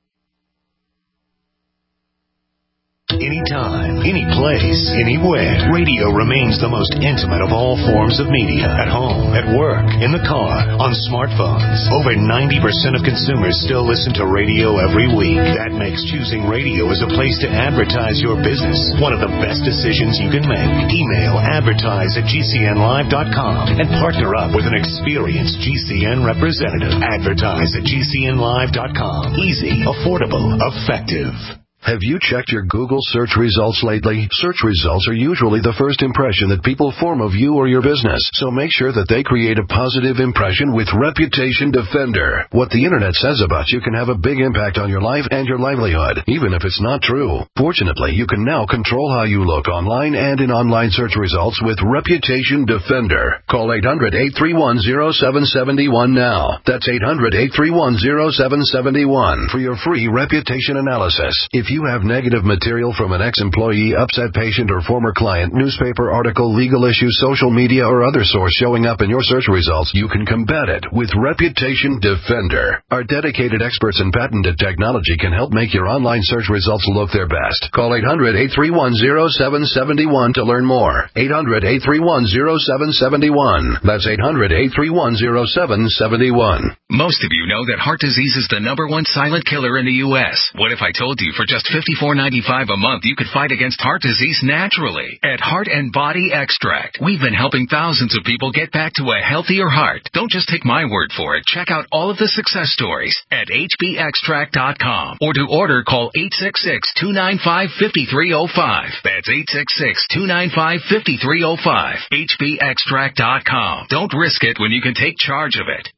Anytime, any place, anywhere. Radio remains the most intimate of all forms of media. At home, at work, in the car, on smartphones. Over ninety percent of consumers still listen to radio every week. That makes choosing radio as a place to advertise your business one of the best decisions you can make. Email advertise at G C N live dot com and partner up with an experienced G C N representative. Advertise at G C N live dot com. Easy, affordable, effective. Have you checked your Google search results lately? Search results are usually the first impression that people form of you or your business, so make sure that they create a positive impression with Reputation Defender. What the internet says about you can have a big impact on your life and your livelihood, even if it's not true. Fortunately, you can now control how you look online and in online search results with Reputation Defender. Call eight hundred, eight three one, zero seven seven one now. That's eight hundred, eight three one, zero seven seven one for your free reputation analysis. If you You have negative material from an ex-employee, upset patient, or former client, newspaper article, legal issue, social media, or other source showing up in your search results, you can combat it with Reputation Defender. Our dedicated experts in patented technology can help make your online search results look their best. Call eight hundred, eight three one, zero seven seven one to learn more. eight hundred, eight three one, zero seven seven one. That's eight hundred, eight three one, zero seven seven one. Most of you know that heart disease is the number one silent killer in the U S. What if I told you for just fifty-four ninety-five a month you could fight against heart disease naturally? At Heart and Body Extract, we've been helping thousands of people get back to a healthier heart. Don't just take my word for it. Check out all of the success stories at H B extract dot com. Or to order, call eight six six, two nine five, five three zero five. That's eight six six, two nine five, five three zero five. H B extract dot com. Don't risk it when you can take charge of it.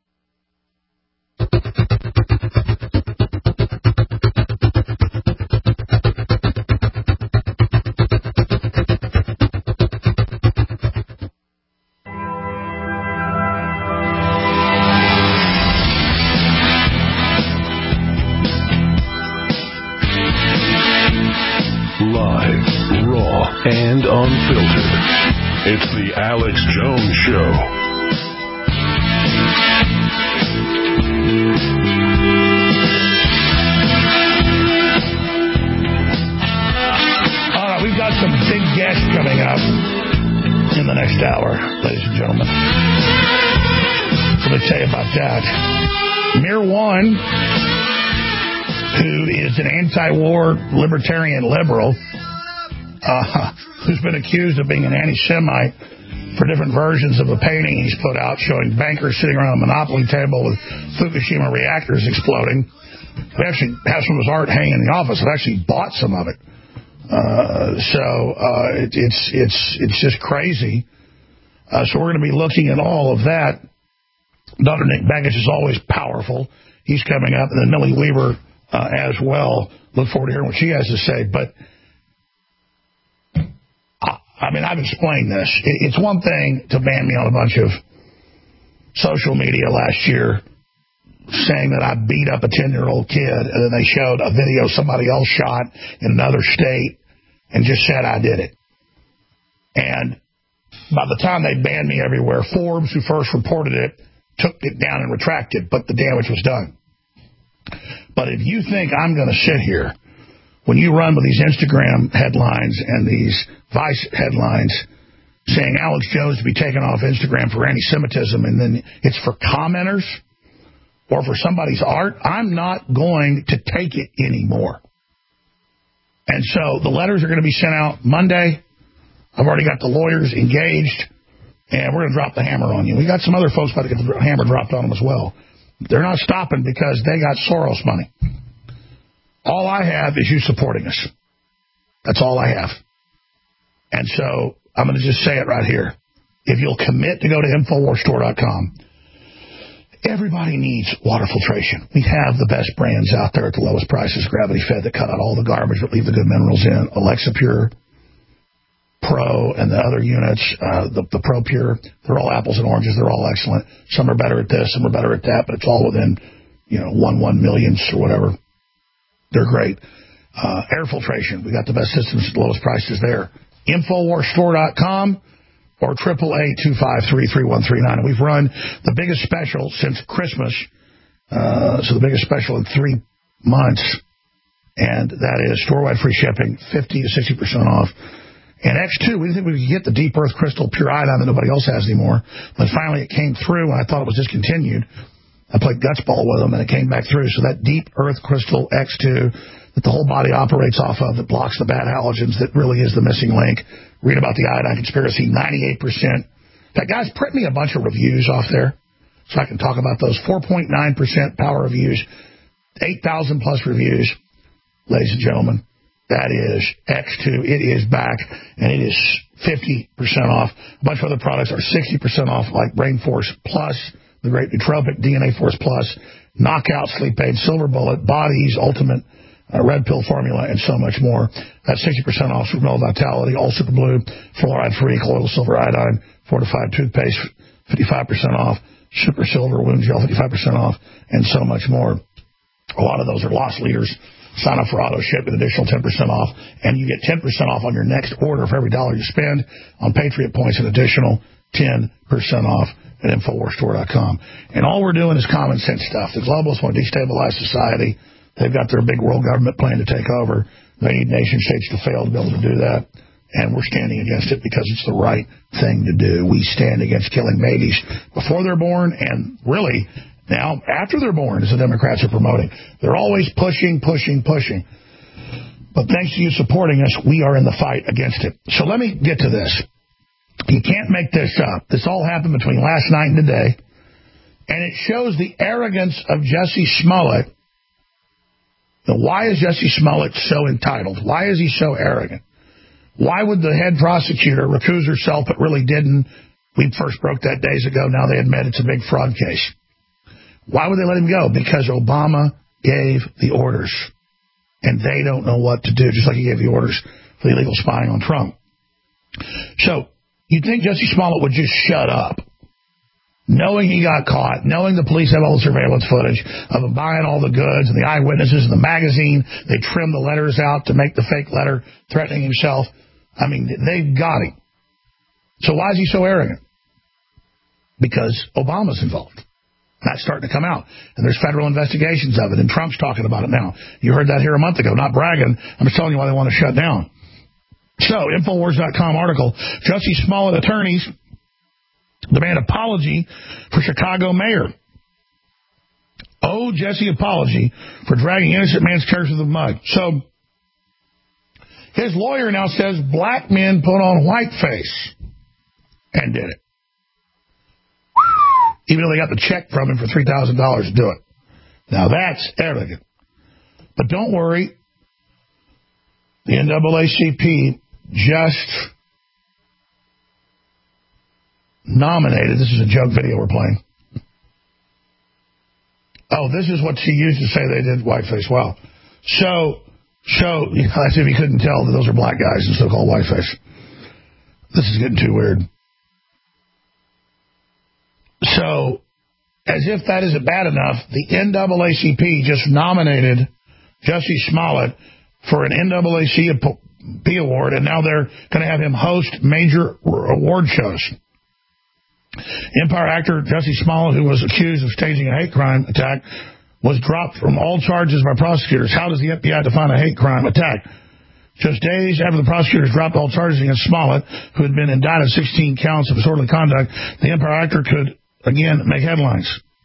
Live, raw, and unfiltered. It's the Alex Jones Show. All right, we've got some big guests coming up in the next hour, ladies and gentlemen. Let me tell you about that. Mir One, who is an anti-war libertarian liberal, uh, who's been accused of being an anti-Semite for different versions of a painting he's put out showing bankers sitting around a monopoly table with Fukushima reactors exploding. We actually have some of his art hanging in the office. I've actually bought some of it. Uh, so uh, it, it's it's it's just crazy. Uh, so we're going to be looking at all of that. Doctor Nick Begich is always powerful. He's coming up, and then Millie Weaver uh, as well. Look forward to hearing what she has to say. But I, I mean, I've explained this. It, it's one thing to ban me on a bunch of social media last year, saying that I beat up a ten-year-old kid, and then they showed a video somebody else shot in another state and just said I did it. And by the time they banned me everywhere, Forbes, who first reported it, took it down and retracted, but the damage was done. But if you think I'm going to sit here, when you run with these Instagram headlines and these Vice headlines saying Alex Jones to be taken off Instagram for anti-Semitism, and then it's for commenters or for somebody's art, I'm not going to take it anymore. And so the letters are going to be sent out Monday. I've already got the lawyers engaged, and we're going to drop the hammer on you. We got some other folks about to get the hammer dropped on them as well. They're not stopping because they got Soros money. All I have is you supporting us. That's all I have. And so I'm going to just say it right here. If you'll commit to go to Infowars Store dot com, everybody needs water filtration. We have the best brands out there at the lowest prices. Gravity Fed that cut out all the garbage but leave the good minerals in. Alexa Pure, Pro, and the other units, uh, the, the Pro Pure, they're all apples and oranges. They're all excellent. Some are better at this, some are better at that, but it's all within, you know, one one millionths or whatever. They're great. Uh, air filtration, we got the best systems at the lowest prices there. Infowars Store dot com or eight eight eight, two five three, three one three nine. We've run the biggest special since Christmas, uh, so the biggest special in three months, and that is store-wide free shipping, fifty to sixty percent off. And X two, we didn't think we could get the Deep Earth Crystal Pure Iodine that nobody else has anymore, but finally it came through, and I thought it was discontinued. I played gutsball with them, and it came back through. So that Deep Earth Crystal X two that the whole body operates off of, that blocks the bad halogens, that really is the missing link. Read about the iodine conspiracy, ninety-eight percent. That guys, print me a bunch of reviews off there so I can talk about those. four point nine percent power reviews, eight thousand plus reviews, ladies and gentlemen. That is X two. It is back, and it is fifty percent off. A bunch of other products are sixty percent off, like Brain Force Plus, the great Nootropic, D N A Force Plus, Knockout Sleep Aid, Silver Bullet, Bodies, Ultimate, uh, Red Pill Formula, and so much more. That's sixty percent off. Super Mel Vitality, All Super Blue, Fluoride-Free, Colloidal Silver Iodine, Fortified Toothpaste, fifty-five percent off. Super Silver Wound Gel, fifty-five percent off, and so much more. A lot of those are loss leaders. Sign up for auto ship with additional ten percent off, and you get ten percent off on your next order for every dollar you spend. On Patriot Points, an additional ten percent off at Infowars Store dot com. And all we're doing is common sense stuff. The globalists want to destabilize society. They've got their big world government plan to take over. They need nation states to fail to be able to do that. And we're standing against it because it's the right thing to do. We stand against killing babies before they're born, and really now after they're born, as the Democrats are promoting. They're always pushing, pushing, pushing. But thanks to you supporting us, we are in the fight against it. So let me get to this. You can't make this up. This all happened between last night and today. And it shows the arrogance of Jussie Smollett. Now, why is Jussie Smollett so entitled? Why is he so arrogant? Why would the head prosecutor recuse herself but really didn't? We first broke that days ago. Now they admit it's a big fraud case. Why would they let him go? Because Obama gave the orders. And they don't know what to do, just like he gave the orders for the illegal spying on Trump. So, you'd think Jussie Smollett would just shut up, knowing he got caught, knowing the police have all the surveillance footage of him buying all the goods and the eyewitnesses and the magazine. They trimmed the letters out to make the fake letter threatening himself. I mean, they've got him. So why is he so arrogant? Because Obama's involved. That's starting to come out. And there's federal investigations of it, and Trump's talking about it now. You heard that here a month ago. Not bragging. I'm just telling you why they want to shut down. So, Infowars dot com article, Jussie Smollett attorneys demand apology for Chicago mayor. Oh, Jussie apology for dragging innocent man's carriage through the mud. So, his lawyer now says black men put on whiteface and did it. Even though they got the check from him for three thousand dollars to do it. Now, that's arrogant. But don't worry. The N double A C P just nominated. This is a joke video we're playing. Oh, this is what she used to say they did whiteface. Wow. So, so, as if you couldn't tell that those are black guys and so-called whiteface. This is getting too weird. So, as if that isn't bad enough, the N double A C P just nominated Jussie Smollett for an N double A C P award, and now they're going to have him host major award shows. Empire actor Jussie Smollett, who was accused of staging a hate crime attack, was dropped from all charges by prosecutors. How does the F B I define a hate crime attack? Just days after the prosecutors dropped all charges against Smollett, who had been indicted sixteen counts of disorderly conduct, the Empire actor could again make headlines.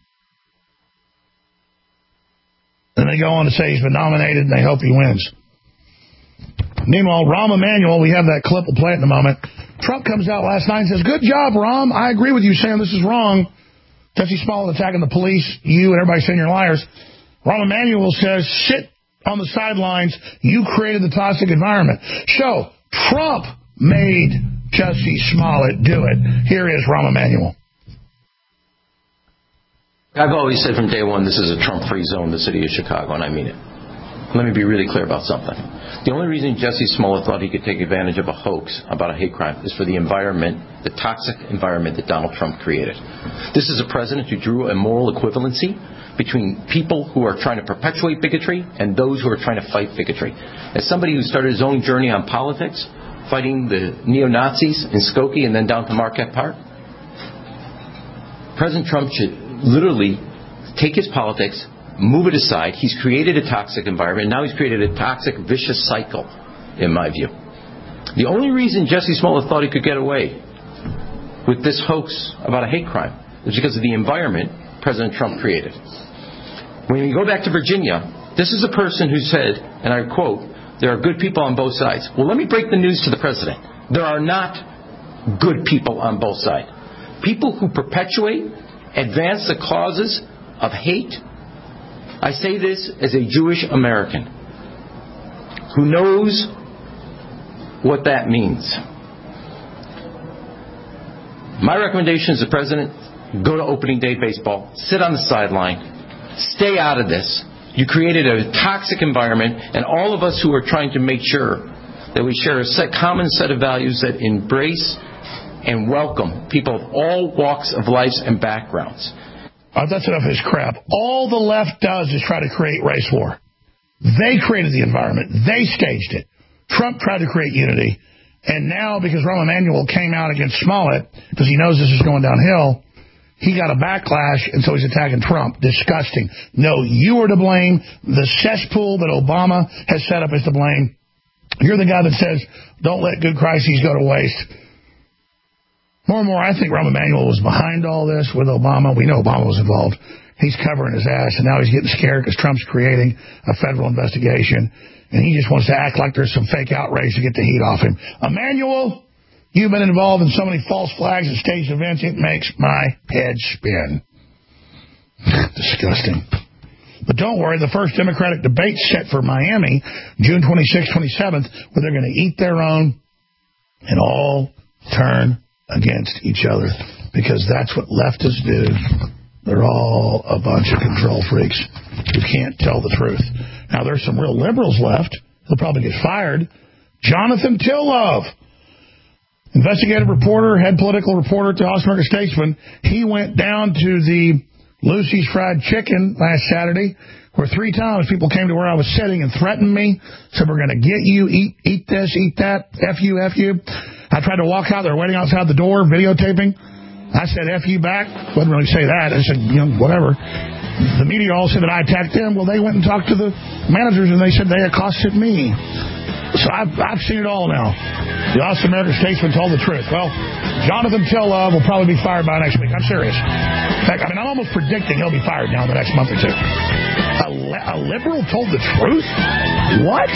And they go on to say he's been nominated and they hope he wins. Meanwhile, Rahm Emanuel, we have that clip, we'll play it in a moment. Trump comes out last night and says, good job, Rahm. I agree with you saying this is wrong. Jussie Smollett attacking the police, you and everybody saying you're liars. Rahm Emanuel says, sit on the sidelines. You created the toxic environment. So, Trump made Jussie Smollett do it. Here is Rahm Emanuel. I've always said from day one, this is a Trump-free zone, the city of Chicago, and I mean it. Let me be really clear about something. The only reason Jussie Smollett thought he could take advantage of a hoax about a hate crime is for the environment, the toxic environment that Donald Trump created. This is a president who drew a moral equivalency between people who are trying to perpetuate bigotry and those who are trying to fight bigotry. As somebody who started his own journey on politics, fighting the neo-Nazis in Skokie and then down to Marquette Park, President Trump should literally take his politics, move it aside. He's created a toxic environment. Now he's created a toxic, vicious cycle, in my view. The only reason Jussie Smollett thought he could get away with this hoax about a hate crime is because of the environment President Trump created. When you go back to Virginia, this is a person who said, and I quote, there are good people on both sides. Well, let me break the news to the president. There are not good people on both sides. People who perpetuate, advance the causes of hate. I say this as a Jewish American who knows what that means. My recommendation is the president, go to opening day baseball, sit on the sideline, stay out of this. You created a toxic environment, and all of us who are trying to make sure that we share a set, common set of values that embrace and welcome people of all walks of life and backgrounds. Oh, that's enough of his crap. All the left does is try to create race war. They created the environment. They staged it. Trump tried to create unity. And now, because Rahm Emanuel came out against Smollett, because he knows this is going downhill, he got a backlash, and so he's attacking Trump. Disgusting. No, you are to blame. The cesspool that Obama has set up is to blame. You're the guy that says, don't let good crises go to waste. More and more, I think Rahm Emanuel was behind all this with Obama. We know Obama was involved. He's covering his ass, and now he's getting scared because Trump's creating a federal investigation, and he just wants to act like there's some fake outrage to get the heat off him. Emanuel, you've been involved in so many false flags and staged events, it makes my head spin. Disgusting. But don't worry, the first Democratic debate set for Miami, June twenty-sixth, twenty-seventh, where they're going to eat their own and all turn against each other, because that's what leftists do. They're all a bunch of control freaks who can't tell the truth. Now, there's some real liberals left. They'll probably get fired. Jonathan Tillove, investigative reporter, head political reporter at the Austin American Statesman, he went down to the Lucy's Fried Chicken last Saturday, where three times people came to where I was sitting and threatened me, said, we're going to get you, eat eat this, eat that, F you, F you. I tried to walk out, they were waiting outside the door, videotaping. I said, F you back. Wouldn't really say that. I said, you know, whatever. The media all said that I attacked them. Well, they went and talked to the managers, and they said they accosted me. So I've, I've seen it all now. The Austin American Statesman told the truth. Well, Jonathan Tillove will probably be fired by next week. I'm serious. In fact, I mean, I'm almost predicting he'll be fired now in the next month or two. A, li- a liberal told the truth? What?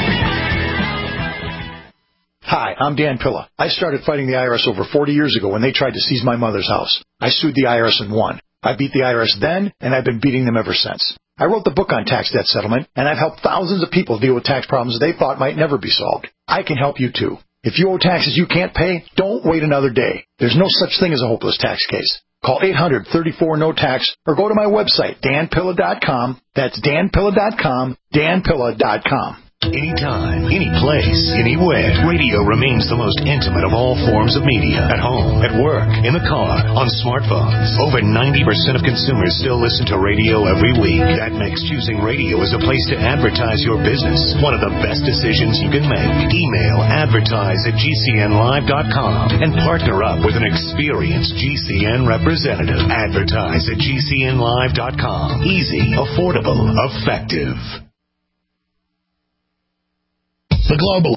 Hi, I'm Dan Pilla. I started fighting the I R S over forty years ago when they tried to seize my mother's house. I sued the I R S and won. I beat the I R S then, and I've been beating them ever since. I wrote the book on tax debt settlement, and I've helped thousands of people deal with tax problems they thought might never be solved. I can help you, too. If you owe taxes you can't pay, don't wait another day. There's no such thing as a hopeless tax case. Call eight hundred, thirty-four, N O T A X or go to my website, dan pilla dot com. That's dan pilla dot com, dan pilla dot com. Anytime, any place, anywhere, radio remains the most intimate of all forms of media. At home, at work, in the car, on smartphones. Over ninety percent of consumers still listen to radio every week. That makes choosing radio as a place to advertise your business one of the best decisions you can make. Email advertise at g c n live dot com and partner up with an experienced G C N representative. Advertise at g c n live dot com. Easy, affordable, effective. The Global